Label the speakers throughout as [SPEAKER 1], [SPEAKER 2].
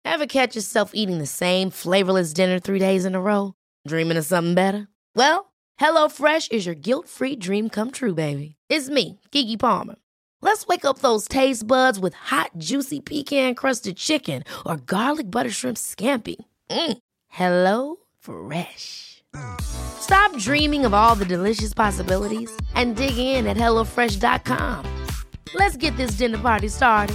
[SPEAKER 1] Ever catch yourself eating the same flavorless dinner 3 days in a row? Dreaming of something better? Well, HelloFresh is your guilt-free dream come true, baby. It's me, Keke Palmer. Let's wake up those taste buds with hot, juicy pecan-crusted chicken or garlic butter shrimp scampi. Hello Fresh. Stop dreaming of all the delicious possibilities and dig in at HelloFresh.com. Let's get this dinner party started.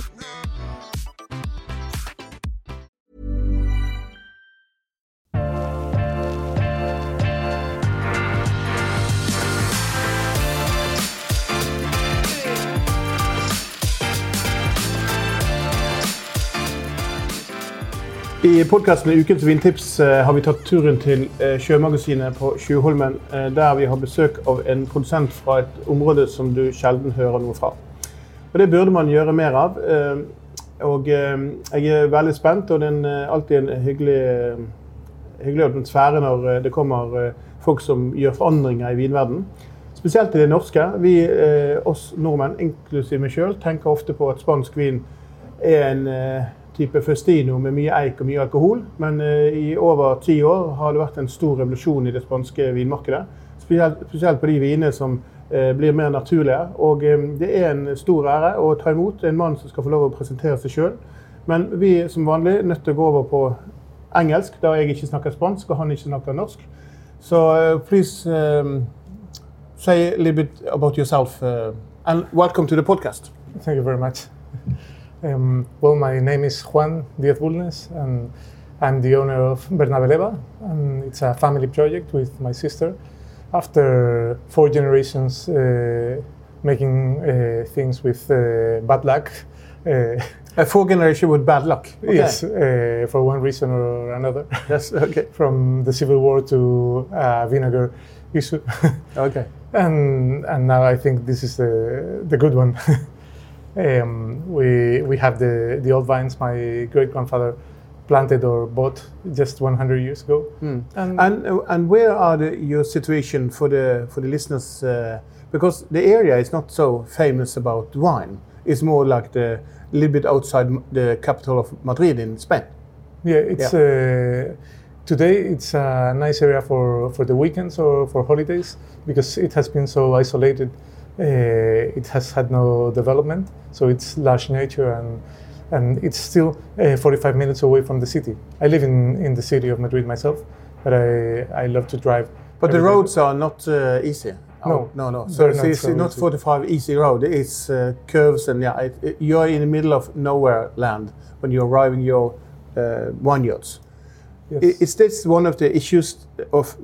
[SPEAKER 2] I podcasten Ukens Vintips har vi tatt turen til Sjømagasinet på Tjuvholmen, der vi har besøk av en produsent fra et område som du sjelden hører noe fra. Og det burde man gjøre mer av, og jeg er veldig spent, og det er alltid en hyggelig atmosfære når det kommer folk som gjør forandringer i vinverden. Spesielt i det norske. Vi, oss nordmenn, inklusiv meg selv, tenker ofte på at spansk vin er en type festino med mye eik og mye alkohol, men i over 10 år har det vært en stor revolusjon i det spanske vinmarkedet, spesielt på de vinene som blir mer naturlige, og det er en stor ære å ta imot en mann som skal få lov å presentere seg selv, men vi som vanlig nødt til å gå over på engelsk, da jeg ikke snakker spansk og han ikke snakker norsk. So please say a little bit about yourself and welcome to the podcast.
[SPEAKER 3] Thank you very much. Well, my name is Juan Díaz Bulnes, and I'm the owner of Bernabeleva, and it's a family project with my sister. After 4 generations making things with bad luck.
[SPEAKER 2] 4 generations with bad luck? Okay.
[SPEAKER 3] Yes, for one reason or another.
[SPEAKER 2] Yes, okay.
[SPEAKER 3] From the Civil War to vinegar issue.
[SPEAKER 2] Okay.
[SPEAKER 3] And now I think this is the good one. We have the old vines my great-grandfather planted or bought just 100 years ago.
[SPEAKER 2] And where are your situation for the listeners? Because the area is not so famous about wine. It's more like a little bit outside the capital of Madrid in Spain.
[SPEAKER 3] Yeah, it's today it's a nice area for the weekends or for holidays because it has been so isolated. It has had no development, so it's lush nature and it's still 45 minutes away from the city. I live in the city of Madrid myself, but I love to drive.
[SPEAKER 2] But the roads are not easy.
[SPEAKER 3] No.
[SPEAKER 2] So it's not 45 easy road. It's curves and you're in the middle of nowhere land when you're arriving your vineyards.
[SPEAKER 3] Yes.
[SPEAKER 2] Is this one of the issues of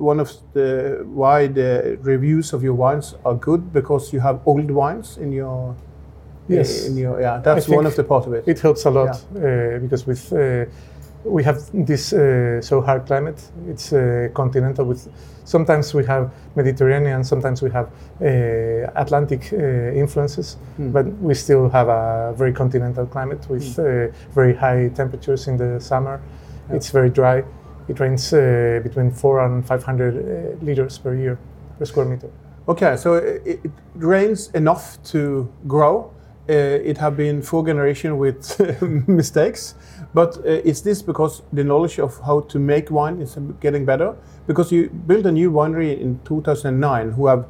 [SPEAKER 2] why the reviews of your wines are good, because you have old wines in your?
[SPEAKER 3] Yes.
[SPEAKER 2] That's one of the part of it.
[SPEAKER 3] It helps a lot because we have this so hard climate. It's continental with. Sometimes we have Mediterranean, sometimes we have Atlantic influences, but we still have a very continental climate with very high temperatures in the summer. Yeah. It's very dry. It rains between 400 and 500 liters per year per square meter.
[SPEAKER 2] Okay, so it rains enough to grow. It have been 4 generations with mistakes, but is this because the knowledge of how to make wine is getting better? Because you built a new winery in 2009 who have,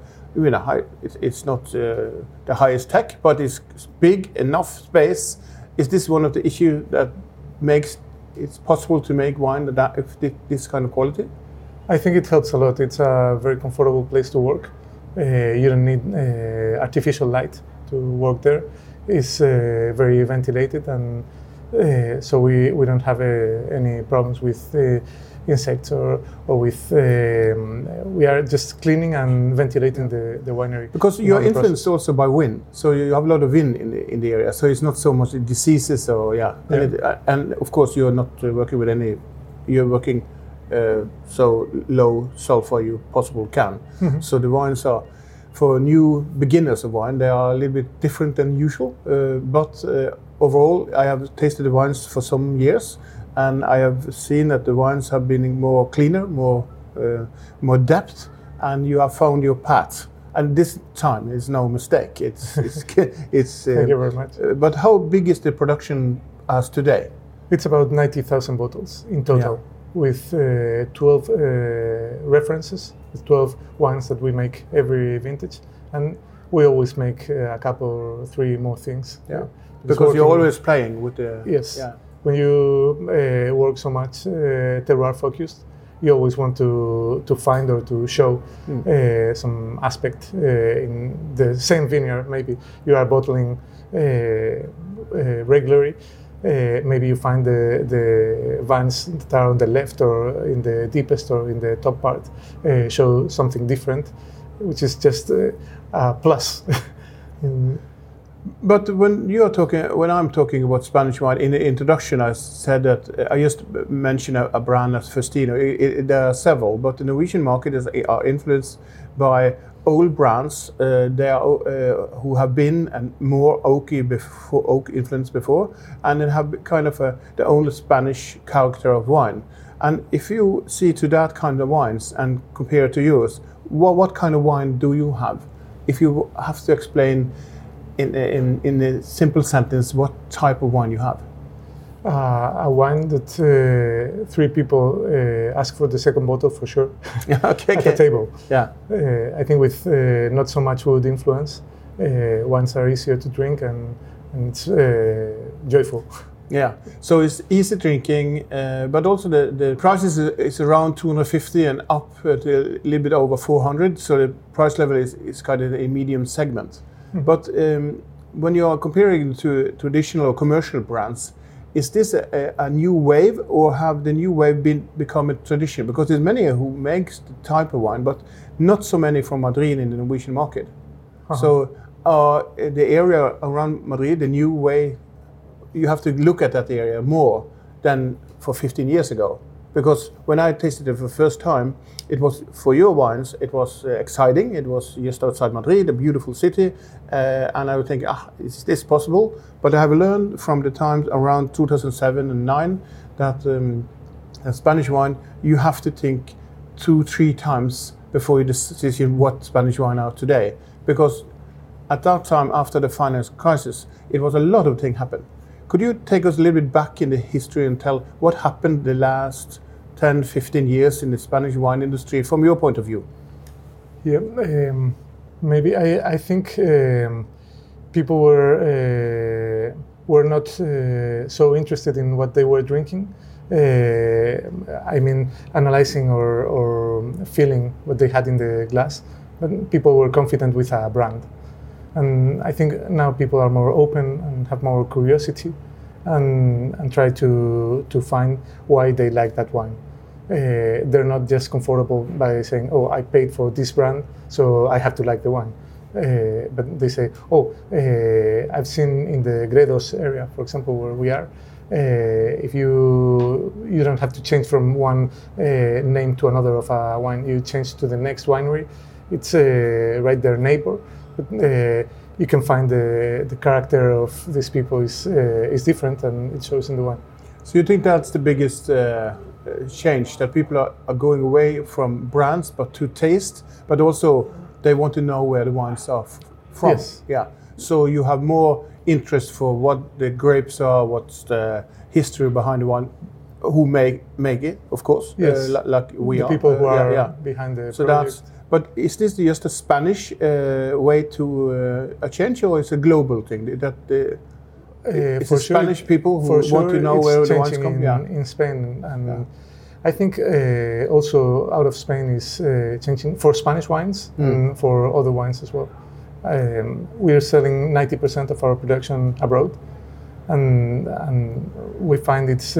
[SPEAKER 2] it's not the highest tech, but it's big enough space. Is this one of the issues that makes it's possible to make wine that this kind of quality?
[SPEAKER 3] I think it helps a lot. It's a very comfortable place to work. You don't need artificial light to work there. It's very ventilated, and so we don't have any problems with insects or with. We are just cleaning and ventilating the winery.
[SPEAKER 2] Because you're influenced also by wind, so you have a lot of wind in the area. So it's not so much diseases or and of course you're not working with any. You're working so low sulfur you possible can. Mm-hmm. So the wines are, for new beginners of wine, they are a little bit different than usual. But overall, I have tasted the wines for some years, and I have seen that the wines have been more cleaner, more depth, and you have found your path. And this time is no mistake. It's
[SPEAKER 3] Thank you very much.
[SPEAKER 2] But how big is the production as today?
[SPEAKER 3] It's about 90,000 bottles in total, with 12 references, with 12 wines that we make every vintage, and we always make a couple, 3 more things.
[SPEAKER 2] Yeah, because you're always playing with the.
[SPEAKER 3] Yes.
[SPEAKER 2] Yeah.
[SPEAKER 3] When you work so much terroir focused, you always want to find or to show some aspect in the same vineyard. Maybe you are bottling regularly. Maybe you find the vines that are on the left or in the deepest or in the top part show something different, which is just a plus.
[SPEAKER 2] But when I'm talking about Spanish wine, in the introduction I said that I just mentioned a brand as Faustino. There are several, but the Norwegian market are influenced by old brands. Who have been and more oak influenced before, and then have kind of the only Spanish character of wine. And if you see to that kind of wines and compare it to yours, what kind of wine do you have? If you have to explain in a simple sentence what type of wine you have.
[SPEAKER 3] A wine that 3 people ask for the second bottle for sure.
[SPEAKER 2] Okay,
[SPEAKER 3] at the table.
[SPEAKER 2] Yeah.
[SPEAKER 3] I think with not so much wood influence, wines are easier to drink and it's joyful.
[SPEAKER 2] Yeah, so it's easy drinking, but also the price is around 250 and up at a little bit over 400. So the price level is kind of a medium segment. But when you are comparing to traditional or commercial brands, is this a new wave, or have the new wave become a tradition? Because there's many who makes the type of wine, but not so many from Madrid in the Norwegian market. So the area around Madrid, the new way, you have to look at that area more than for 15 years ago. Because when I tasted it for the first time, it was, for your wines, it was exciting. It was just outside Madrid, a beautiful city. And I would think, is this possible? But I have learned from the times around 2007 and 2009 that Spanish wine, you have to think 2-3 times before you decide what Spanish wine are today. Because at that time, after the financial crisis, it was a lot of things happened. Could you take us a little bit back in the history and tell what happened the last 10, 15 years in the Spanish wine industry from your point of view?
[SPEAKER 3] Yeah, maybe I think people were not so interested in what they were drinking. I mean, analyzing or feeling what they had in the glass. But people were confident with a brand. And I think now people are more open and have more curiosity and try to find why they like that wine. They're not just comfortable by saying, oh, I paid for this brand, so I have to like the wine. But they say, I've seen in the Gredos area, for example, where we are, if you don't have to change from one name to another of a wine, you change to the next winery. It's right there neighbor. But you can find the character of these people is different, and it shows in the wine.
[SPEAKER 2] So you think that's the biggest change, that people are going away from brands but to taste, but also they want to know where the wines are from.
[SPEAKER 3] Yes.
[SPEAKER 2] Yeah. So you have more interest for what the grapes are, what's the history behind the wine, who make it, of course.
[SPEAKER 3] Yes.
[SPEAKER 2] Like we
[SPEAKER 3] are.
[SPEAKER 2] The
[SPEAKER 3] people who are behind the
[SPEAKER 2] so
[SPEAKER 3] project.
[SPEAKER 2] But is this just a Spanish way to a change, or is it a global thing? It's
[SPEAKER 3] for
[SPEAKER 2] Spanish
[SPEAKER 3] sure,
[SPEAKER 2] people who want to know where the wines come.
[SPEAKER 3] In Spain, and I think also out of Spain is changing for Spanish wines and for other wines as well. We are selling 90% of our production abroad, and we find it's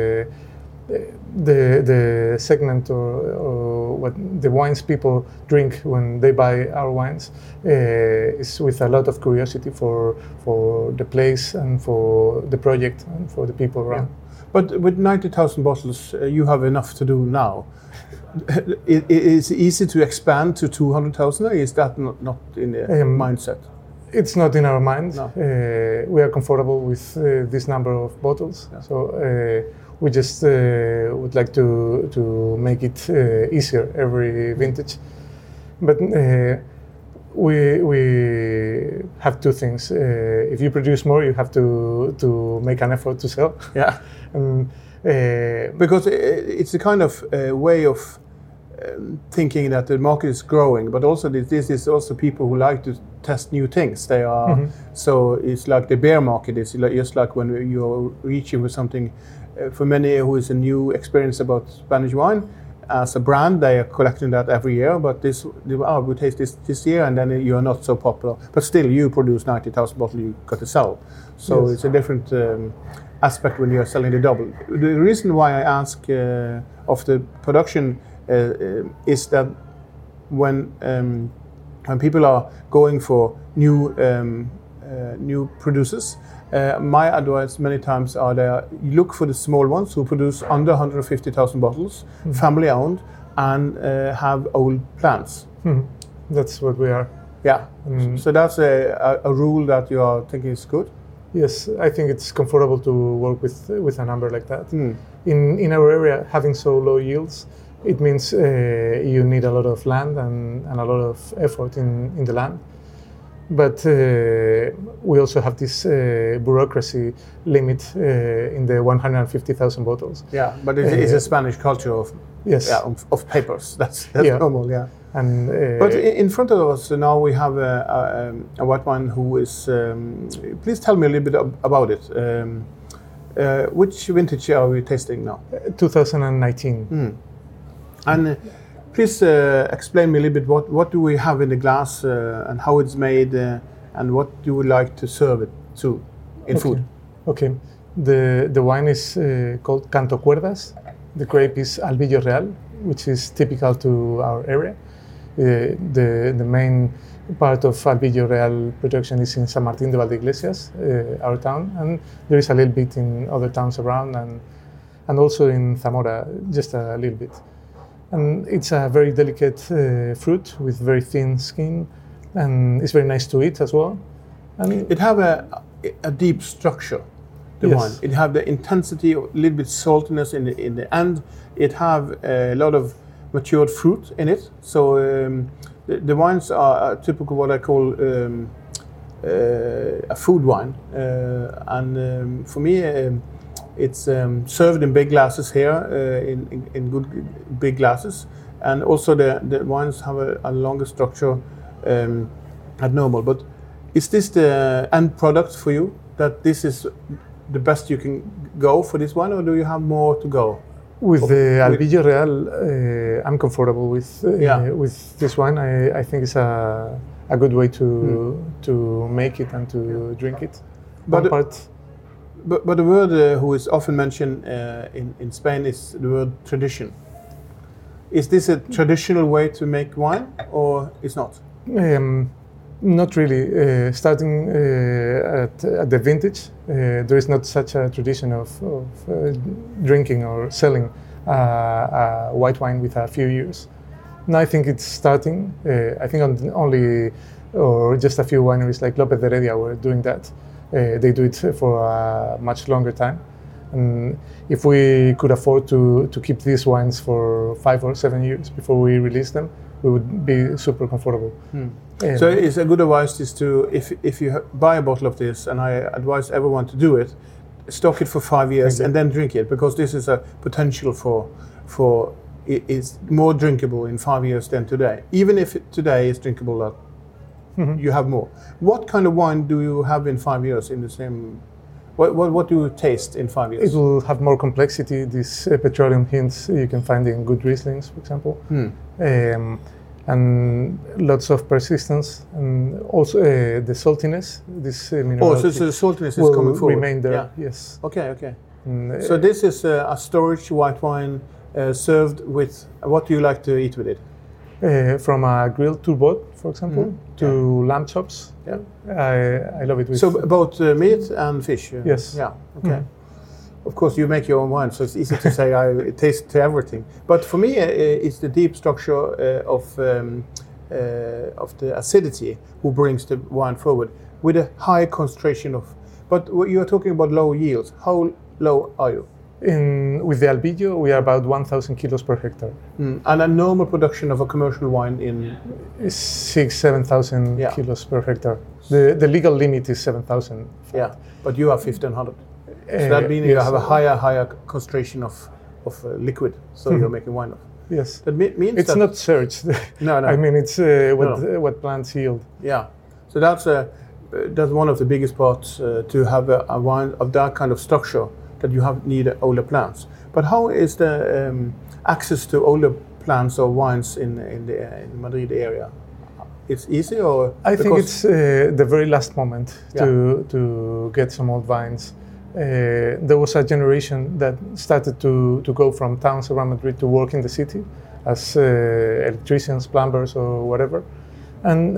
[SPEAKER 3] the segment or what the wines people drink when they buy our wines is with a lot of curiosity for the place and for the project and for the people around.
[SPEAKER 2] Yeah. But with 90,000 bottles, you have enough to do now. Is it easy to expand to 200,000, or is that not in the mindset?
[SPEAKER 3] It's not in our mind.
[SPEAKER 2] No.
[SPEAKER 3] We are comfortable with this number of bottles. Yeah. So we just would like to make it easier every vintage. But we have two things. If you produce more, you have to make an effort to sell.
[SPEAKER 2] Yeah.
[SPEAKER 3] And,
[SPEAKER 2] because it's a kind of way of thinking that the market is growing, but also this is also people who like to test new things. They are so it's like the bear market. It's just like when you're reaching with something. For many who is a new experience about Spanish wine, as a brand, they are collecting that every year. But we taste this year, and then you are not so popular. But still, you produce 90,000 bottles you got to sell. So
[SPEAKER 3] Yes.
[SPEAKER 2] it's a different aspect when you are selling the double. The reason why I ask of the production is that when people are going for new producers, my advice many times are there, you look for the small ones who produce under 150,000 bottles, family owned, and have old plants.
[SPEAKER 3] That's what we are.
[SPEAKER 2] Yeah, so that's a rule that you are thinking is good.
[SPEAKER 3] Yes, I think it's comfortable to work with a number like that. In our area, having so low yields, it means you need a lot of land and a lot of effort in the land. But we also have this bureaucracy limit in the 150,000 bottles.
[SPEAKER 2] Yeah, but it's a Spanish culture of
[SPEAKER 3] Yes.
[SPEAKER 2] of papers. That's
[SPEAKER 3] Yeah.
[SPEAKER 2] normal. Yeah.
[SPEAKER 3] And
[SPEAKER 2] But in front of us now we have a white wine who is. Please tell me a little bit about it. Which vintage are we tasting now?
[SPEAKER 3] 2019.
[SPEAKER 2] And please explain me a little bit what do we have in the glass and how it's made and what you would like to serve it to in food.
[SPEAKER 3] Okay. The wine is called Canto Cuerdas. The grape is Albillo Real, which is typical to our area. The main part of Albillo Real production is in San Martín de Valdeiglesias, our town, and there is a little bit in other towns around, and also in Zamora, just a little bit. And it's a very delicate fruit with very thin skin, and it's very nice to eat as well. And
[SPEAKER 2] It have a deep structure. The
[SPEAKER 3] Yes.
[SPEAKER 2] wine. It have the intensity, a little bit saltiness in the end. It have a lot of matured fruit in it. So the wines are typical what I call a food wine. And for me, it's served in big glasses here, in good big glasses. And also the wines have a longer structure at normal. But is this the end product for you? That this is the best you can go for this one, or do you have more to go?
[SPEAKER 3] with the Albillo Real, I'm comfortable with this wine. I think it's a good way to make it and to drink it.
[SPEAKER 2] But
[SPEAKER 3] One part,
[SPEAKER 2] But the word who is often mentioned in Spain is the word tradition. Is this a traditional way to make wine, or is not?
[SPEAKER 3] not really. Starting at the vintage, there is not such a tradition of drinking or selling white wine with a few years. Now I think it's starting. I think only or just a few wineries like López de Heredia were doing that. They do it for a much longer time. And if we could afford to keep these wines for 5 or 7 years before we release them, we would be super comfortable.
[SPEAKER 2] So it's a good advice is to, if you buy a bottle of this, and I advise everyone to do it, stock it for 5 years and then drink it, because this is a potential for it's more drinkable in 5 years than today. Even if today is drinkable, you have more. What kind of wine do you have in 5 years in the same? What do you taste in 5 years?
[SPEAKER 3] It will have more complexity. These petroleum hints you can find in good Rieslings, for example, and lots of persistence, and also the saltiness. This minerality
[SPEAKER 2] so the saltiness is
[SPEAKER 3] will
[SPEAKER 2] coming forward.
[SPEAKER 3] remain there.
[SPEAKER 2] Yeah.
[SPEAKER 3] Yes.
[SPEAKER 2] Okay.
[SPEAKER 3] And,
[SPEAKER 2] So this is a storage white wine served with. What do you like to eat with it?
[SPEAKER 3] from a grilled turbot, for example, to lamb chops.
[SPEAKER 2] Yeah.
[SPEAKER 3] I love it with.
[SPEAKER 2] So both meat and fish.
[SPEAKER 3] Yes.
[SPEAKER 2] Yeah. Okay. Of course, you make your own wine, so it's easy to say I taste to everything. But for me, it's the deep structure of the acidity who brings the wine forward with a high concentration of. But you are talking about low yields. How low are you?
[SPEAKER 3] With the Albillo, we are about 1,000 kilos per hectare.
[SPEAKER 2] And a normal production of a commercial wine in?
[SPEAKER 3] Is 7,000 kilos per hectare. The legal limit is 7,000.
[SPEAKER 2] Yeah, but you have 1,500. So that means you have a higher concentration of liquid, so you're making wine of.
[SPEAKER 3] Yes.
[SPEAKER 2] That means
[SPEAKER 3] it's not searched.
[SPEAKER 2] No.
[SPEAKER 3] I mean, it's what plants yield.
[SPEAKER 2] Yeah. So that's one of the biggest parts to have a wine of that kind of structure, that you need older plants. But how is the access to older plants or wines in the Madrid area? It's easy, or
[SPEAKER 3] I think it's the very last moment to get some old vines. There was a generation that started to go from towns around Madrid to work in the city as electricians, plumbers, or whatever. And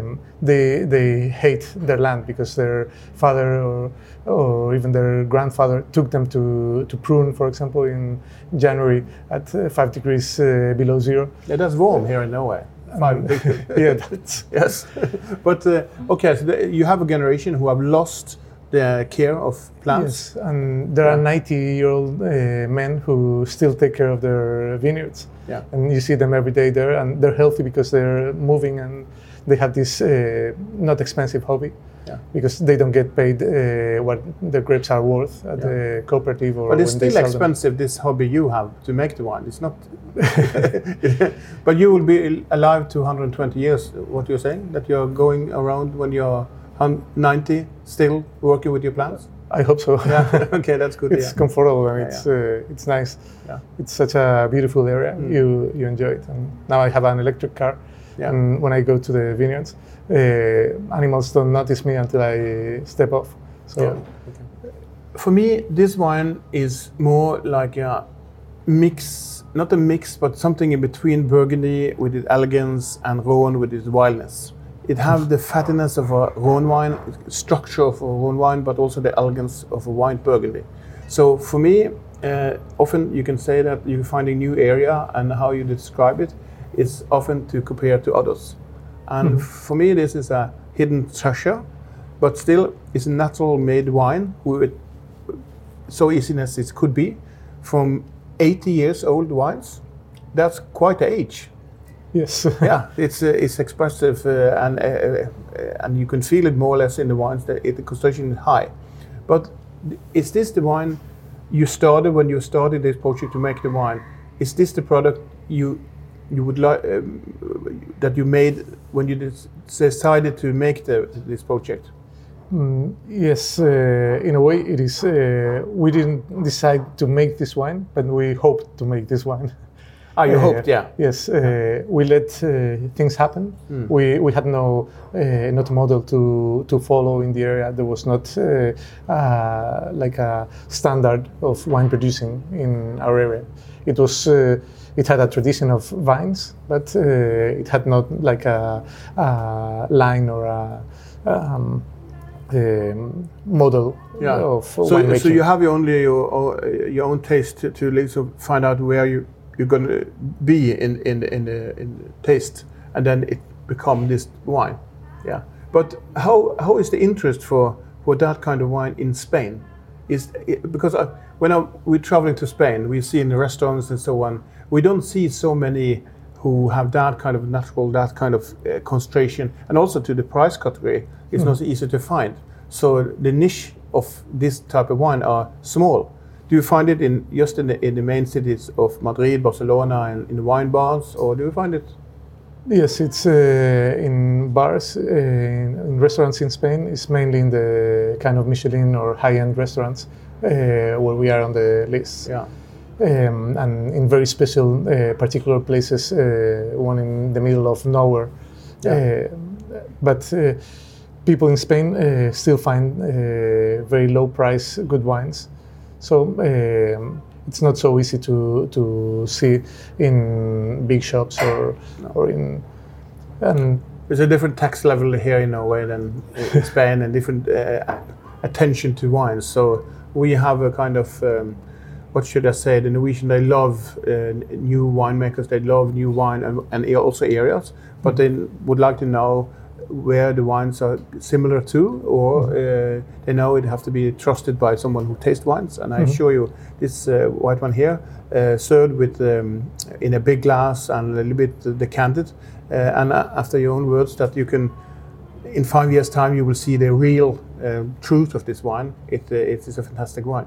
[SPEAKER 3] they hate their land because their father or even their grandfather took them to prune, for example, in January at 5 degrees below zero.
[SPEAKER 2] Yeah, that's warm here in Norway. 5 degrees.
[SPEAKER 3] Yeah, that's
[SPEAKER 2] yes. But okay, so you have a generation who have lost the care of plants.
[SPEAKER 3] Yes, and there are 90-year-old men who still take care of their vineyards.
[SPEAKER 2] Yeah.
[SPEAKER 3] And you see them every day there, and they're healthy because they're moving and they have this not expensive hobby. Yeah. Because they don't get paid what the grapes are worth at the cooperative or.
[SPEAKER 2] But it's
[SPEAKER 3] when
[SPEAKER 2] still
[SPEAKER 3] they sell
[SPEAKER 2] expensive, this hobby you have to make the wine. It's not. But you will be alive to 120 years. What you're saying, that you're going around when you're 90, still working with your plants?
[SPEAKER 3] I hope so.
[SPEAKER 2] Yeah. Okay, that's good.
[SPEAKER 3] It's comfortable and it's nice. Yeah. It's such a beautiful area. You enjoy it. And now I have an electric car. Yeah. And when I go to the vineyards, animals don't notice me until I step off. So,
[SPEAKER 2] okay. For me, this wine is more like a mix, not a mix, but something in between Burgundy with its elegance and Rhone with its wildness. It has the fattiness of a Rhone wine, structure of a Rhone wine, but also the elegance of a wine Burgundy. So for me, often you can say that you find a new area, and how you describe it is often to compare to others. And for me, this is a hidden treasure, but still it's a natural made wine, with so easy as it could be, from 80 years old wines. That's quite an age.
[SPEAKER 3] Yes.
[SPEAKER 2] Yeah, it's expressive, and you can feel it more or less in the wines. The concentration is high. But is this the wine you started when you started this project to make the wine? Is this the product you would like that you made when you decided to make this project?
[SPEAKER 3] Yes, in a way it is. We didn't decide to make this wine, but we hoped to make this wine.
[SPEAKER 2] Ah, you hoped, yeah.
[SPEAKER 3] Yes, we let things happen. We had not a model to follow in the area. There was not like a standard of wine producing in our area. It was. It had a tradition of vines, but it had not like a line or a model of winemaking.
[SPEAKER 2] So you have your own taste to find out where you're going to be in the taste, and then it become this wine. Yeah. But how is the interest for that kind of wine in Spain? Because when we're traveling to Spain, we see in the restaurants and so on, we don't see so many who have that kind of natural, that kind of concentration, and also to the price category, it's not easy to find. So the niche of this type of wine are small. Do you find it in the main cities of Madrid, Barcelona, and in the wine bars, or do you find it?
[SPEAKER 3] Yes, it's in bars, in restaurants in Spain. It's mainly in the kind of Michelin or high-end restaurants where we are on the list. Yeah. And in very special, particular places, one in the middle of nowhere. Yeah. But people in Spain still find very low price good wines. So it's not so easy to see in big shops or in.
[SPEAKER 2] There's a different tax level here in Norway than in Spain, and different attention to wines. So we have a kind of what should I say? The Norwegian, they love new winemakers. They love new wine and also areas, but they would like to know where the wines are similar to, or they know it have to be trusted by someone who tastes wines. And I assure you, this white one here, served with in a big glass and a little bit decanted, and after your own words, that you can, in 5 years' time, you will see the real truth of this wine. It is a fantastic wine.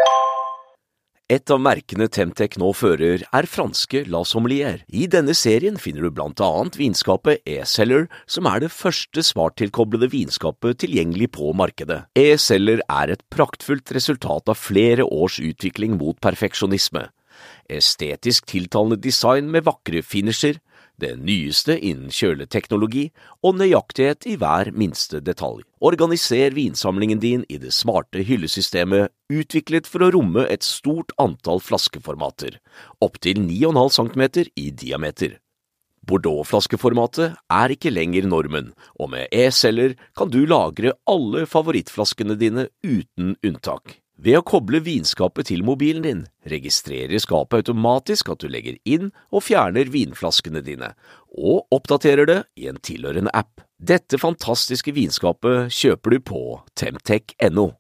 [SPEAKER 4] Et av merkene Temtec nå fører franske La Sommelier. I denne serien finner du blant annet vinskapet E-Cellar, som det første smarttilkoblede vinskapet tilgjengelig på markedet. E-Cellar et praktfullt resultat av flere års utvikling mot perfeksjonisme. Estetisk tiltalende design med vakre finisher, det nyeste innen kjøleteknologi og nøyaktighet i hver minste detalj. Organiser vinsamlingen din i det smarte hyllesystemet, utviklet for å romme et stort antall flaskeformater, opp til 9,5 cm i diameter. Bordeaux-flaskeformatet ikke lenger normen, og med E-Cellar kan du lagre alle favorittflaskene dine uten unntak. Ved å koble vinskapet til mobilen din, registrerer skapet automatisk at du legger inn og fjerner vinflaskene dine, og oppdaterer det i en tilhørende app. Dette fantastiske vinskapet kjøper du på Temtec.no.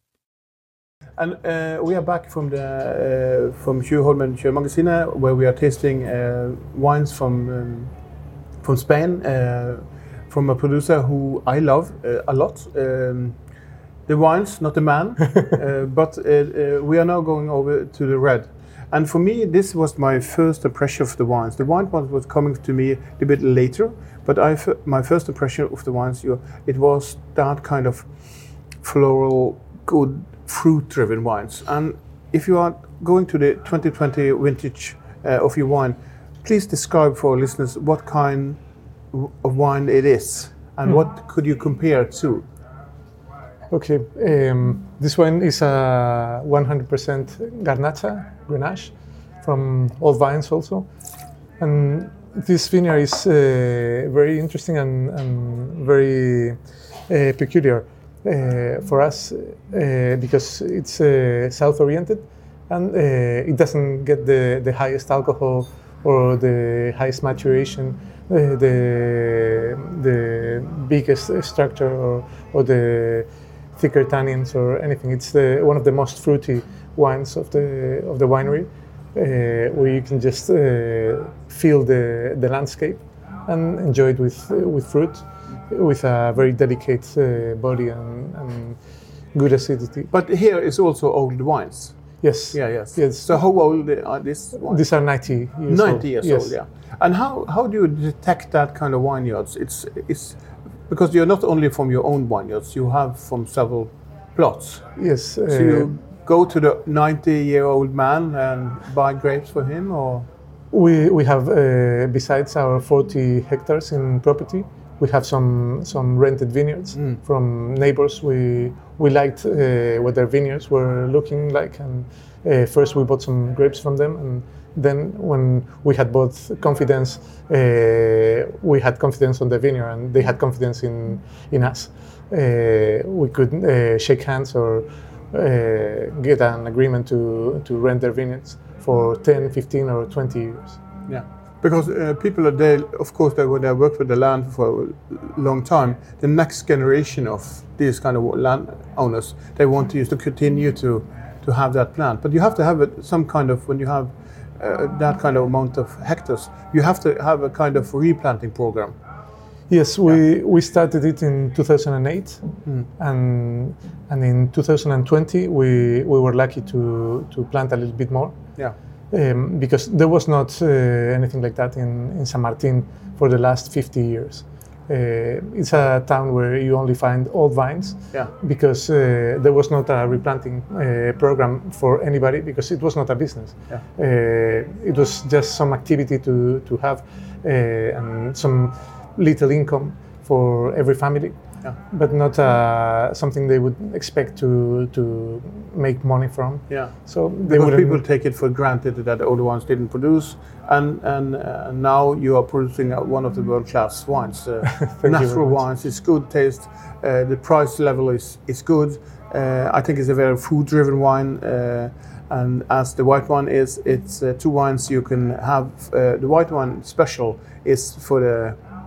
[SPEAKER 2] And we are back from the from Tjuvholmen Kjømagasinet, where we are tasting wines from Spain, from a producer who I love a lot. The wines, not the man, but we are now going over to the red. And for me, this was my first impression of the wines. The wine was coming to me a bit later, but my first impression of the wines, it was that kind of floral, good, fruit-driven wines. And if you are going to the 2020 vintage of your wine, please describe for our listeners what kind of wine it is, and what could you compare it to?
[SPEAKER 3] Okay, this one is a 100% Grenache from Old Vines also. And this vineyard is very interesting and very peculiar for us because it's south-oriented and it doesn't get the highest alcohol or the highest maturation, the biggest structure or the thicker tannins or anything. It's one of the most fruity wines of the winery, where you can just feel the landscape and enjoy it with fruit, with a very delicate body and good acidity.
[SPEAKER 2] But here is also old wines.
[SPEAKER 3] Yes.
[SPEAKER 2] Yes. So how old are these wines?
[SPEAKER 3] These are 90 years
[SPEAKER 2] 90
[SPEAKER 3] old.
[SPEAKER 2] years
[SPEAKER 3] Yes.
[SPEAKER 2] old, yeah. And how do you detect that kind of vineyards? It's because you're not only from your own vineyards, you have from several plots.
[SPEAKER 3] Yes.
[SPEAKER 2] So you go to the 90-year-old man and buy grapes for him, or?
[SPEAKER 3] We have, besides our 40 hectares in property, we have some rented vineyards from neighbors. We liked what their vineyards were looking like, and first we bought some grapes from them, and then when we had both confidence, we had confidence on the vineyard and they had confidence in us. We could shake hands or get an agreement to rent their vineyards for 10, 15 or 20 years.
[SPEAKER 2] Yeah, because people of course, when they work with the land for a long time, the next generation of these kind of land owners, they want to continue to have that plant. But you have to have some kind of, when you have that kind of amount of hectares, you have to have a kind of replanting program.
[SPEAKER 3] Yes, we started it in 2008, and in 2020 we were lucky to plant a little bit more.
[SPEAKER 2] Yeah.
[SPEAKER 3] Because there was not anything like that in San Martin for the last 50 years. It's a town where you only find old vines, because there was not a replanting program for anybody, because it was not a business. Yeah. It was just some activity to have and some little income for every family, but not something they would expect to make money from.
[SPEAKER 2] Yeah.
[SPEAKER 3] So
[SPEAKER 2] because people take it for granted that the older ones didn't produce, and now you are producing one of the world-class wines. Natural wines, it's good taste. The price level is good. I think it's a very food-driven wine. And as the white one is, it's two wines you can have. The white one special is for the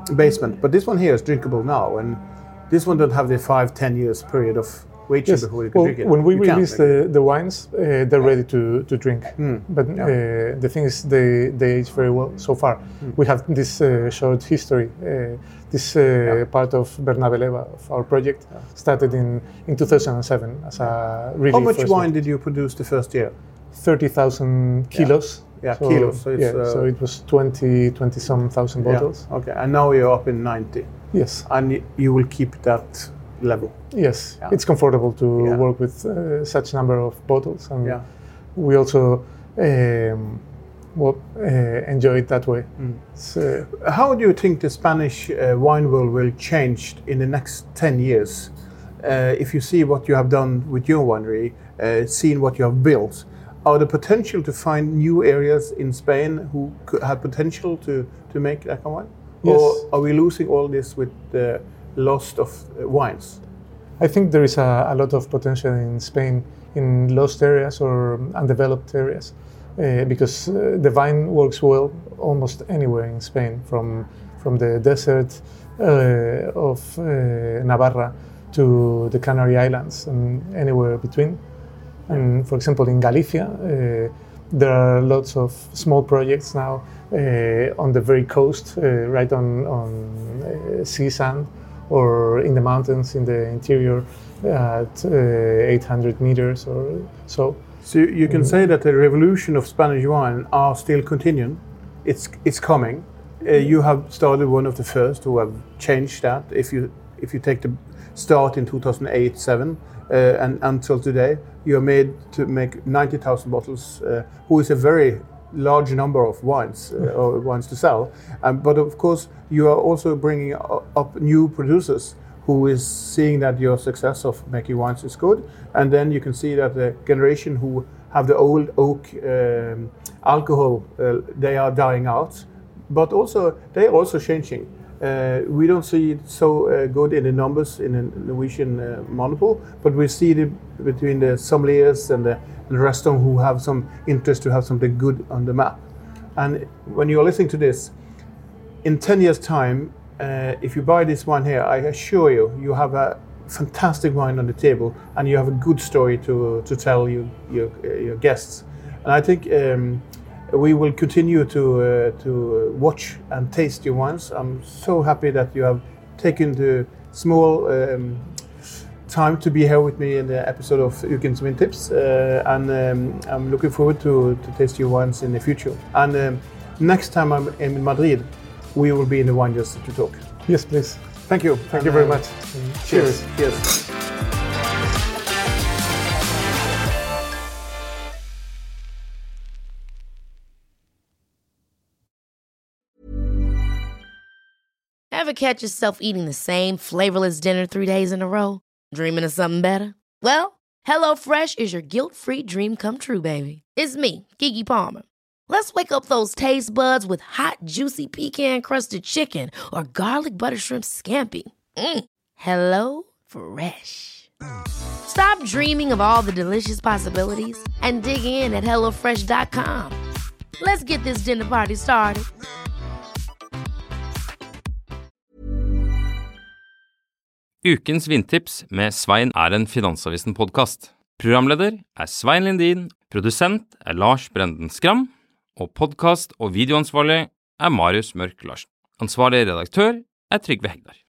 [SPEAKER 2] basement. But this one here is drinkable now, and this one don't have the 5-10 years period of waiting before you can drink it.
[SPEAKER 3] When we
[SPEAKER 2] You
[SPEAKER 3] release
[SPEAKER 2] can't,
[SPEAKER 3] the wines, they're ready to drink. But the thing is, they age very well so far. We have this short history. This part of Bernabeleva, of our project, started in 2007 as a really.
[SPEAKER 2] How much
[SPEAKER 3] first
[SPEAKER 2] wine did you produce the first year?
[SPEAKER 3] 30,000 kilos.
[SPEAKER 2] Yeah, kilos. So, it's,
[SPEAKER 3] so it was 20-some thousand bottles.
[SPEAKER 2] Okay, and now you're up in 90.
[SPEAKER 3] Yes.
[SPEAKER 2] And you will keep that level.
[SPEAKER 3] Yes, it's comfortable to work with such number of bottles, and we also enjoy it that way.
[SPEAKER 2] How do you think the Spanish wine world will change in the next 10 years? If you see what you have done with your winery, seen what you have built, are the potential to find new areas in Spain who could have potential to make that kind of wine?
[SPEAKER 3] Yes.
[SPEAKER 2] Or are we losing all this with the loss of wines?
[SPEAKER 3] I think there is a lot of potential in Spain in lost areas or undeveloped areas, because the vine works well almost anywhere in Spain, from the desert of Navarra to the Canary Islands and anywhere between. And for example, in Galicia, there are lots of small projects now on the very coast, right on sea sand, or in the mountains in the interior at 800 meters or so.
[SPEAKER 2] So you can say that the revolution of Spanish wine are still continuing. It's coming. You have started one of the first who have changed that. If you take the start in 2008-07 and until today, you are made to make 90,000 bottles, who is a very large number of wines or wines to sell. But of course, you are also bringing up new producers who is seeing that your success of making wines is good. And then you can see that the generation who have the old oak alcohol, they are dying out. But also, they are also changing. We don't see it so good in the numbers in the Norwegian monopoly, but we see it between the sommeliers and the restaurant who have some interest to have something good on the map. And when you're listening to this, in 10 years' time, if you buy this wine here, I assure you, you have a fantastic wine on the table, and you have a good story to tell your guests. And I think we will continue to watch and taste your wines. I'm so happy that you have taken the small time to be here with me in the episode of Ukens Vintips, and I'm looking forward to taste your wines in the future. And next time I'm in Madrid, we will be in the wine just to talk.
[SPEAKER 3] Yes, please.
[SPEAKER 2] Thank you.
[SPEAKER 3] Thank you very much.
[SPEAKER 2] Cheers. Cheers.
[SPEAKER 1] Ever catch yourself eating the same flavorless dinner 3 days in a row? Dreaming of something better? Well, HelloFresh is your guilt-free dream come true, baby. It's me, Keke Palmer. Let's wake up those taste buds with hot, juicy pecan-crusted chicken or garlic butter shrimp scampi. HelloFresh. Stop dreaming of all the delicious possibilities and dig in at HelloFresh.com. Let's get this dinner party started.
[SPEAKER 5] Ukens Vintips med Svein en Finansavisen-podcast. Programleder Svein Lindin, produsent Lars Brenden Skram, og podcast- og videoansvarlig Marius Mørk Larsen. Ansvarlig redaktør Trygve Hegdar.